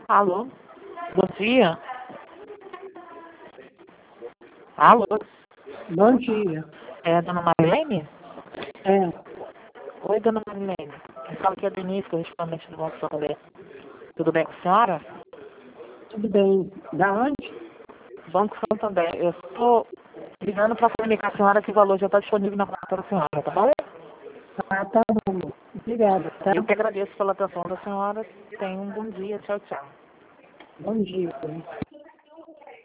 Alô? Bom dia. Alô? Bom dia. É dona Marilene? É, Oi, dona Marilene. Eu falo aqui é Denise, correspondente do Banco Santander. Tudo bem com a senhora? tudo bem. Da onde? Banco Santander. Eu estou ligando para comunicar a senhora que o valor já está disponível na conta da senhora, tá bom? Ah, tá bom. Obrigada, tá? Eu que agradeço pela atenção da senhora. Tenha um bom dia. Tchau, tchau. Bom dia.